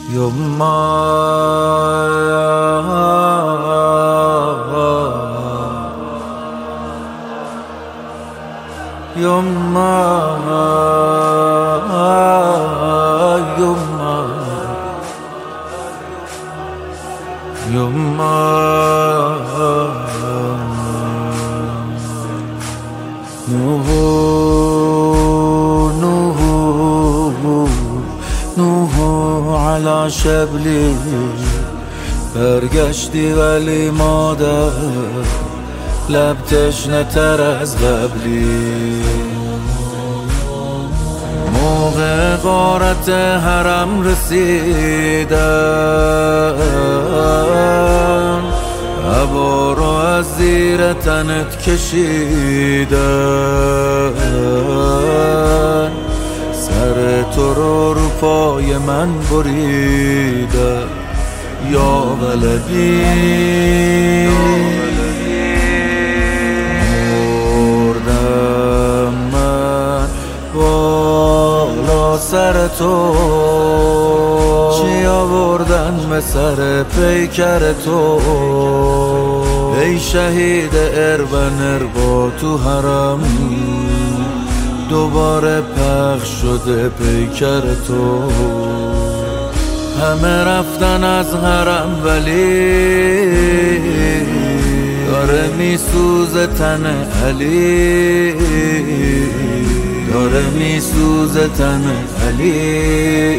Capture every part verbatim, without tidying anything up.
یما یما یما یما نوح نوح نوح علی شبلی برگشتی ولی مادر لب تشنه تر از قبلی. موقع غارت حرم رسیدم، عبا رو از زیر تنت کشیدن، سر تو رو رو پای من بریدم یا ولدی. مردم من بالا سر تو، چی آوردن به سر پیکر تو؟ ای شهید اربن اربا تو حرم، دوباره پخش شده پیکر تو. همه رفتن از حرم ولی داره میسوزه تن علی، داره میسوزه تن علی.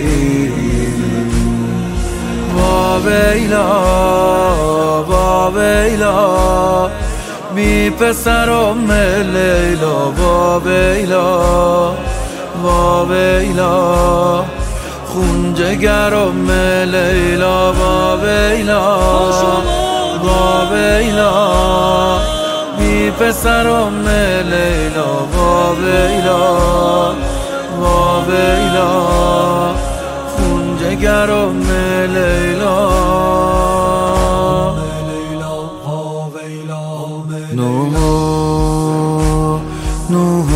وا ویلا وا ویلا می پسرم لیلا، وا ویلا وا ویلا خون جگرم لیلا، وا ویلا وا ویلا می پسرم لیلا، وا ویلا وا ویلا خون جگرم لیلا. نوح نوح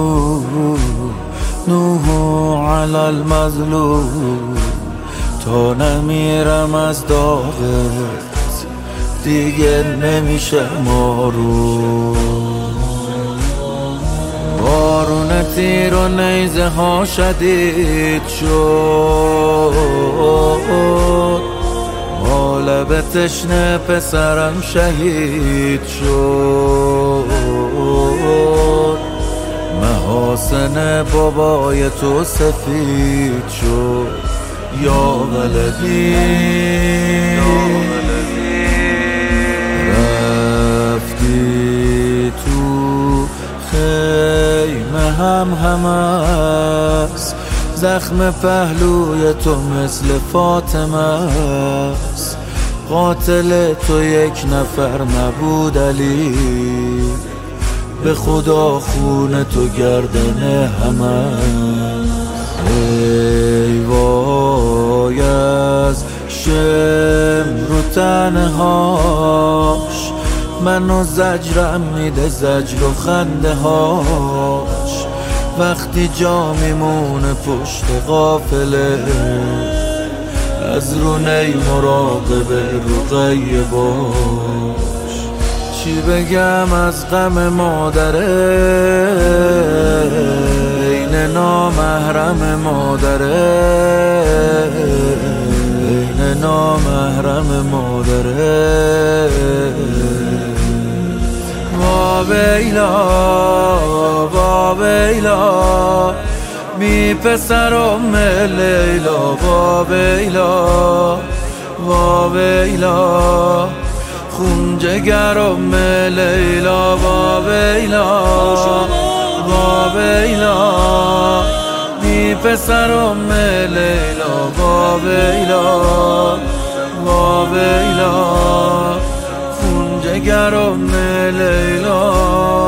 نوح علی المظلوم، تا نمیرم از داغت دیگه نمیشه مارو. بارون تیر و نیزه ها شدید شد، لب تشنه پسرم شهید شد. محاسن بابای تو سفید شد یا ولدی. رفتی تو خیمه هم هم است، زخم پهلوی تو مثل فاطمه است. قاتل تو یک نفر نبود علی، به خدا خون تو گردن همه. ای وای از شمر و تنهاش، منو زجرم میده زجر و خنده هاش. وقتی جا میمونه پشت قافله، از رونه مراقب رقیه باش. چی بگم از غم مادره، این نامحرم مادره، این نامحرم مادره. وا ویلا وا ویلا می پسرم لیلا، وا ویلا وا ویلا خون جگرم لیلا، وا ویلا وا ویلا می پسرم لیلا، وا ویلا وا ویلا خون جگرم لیلا.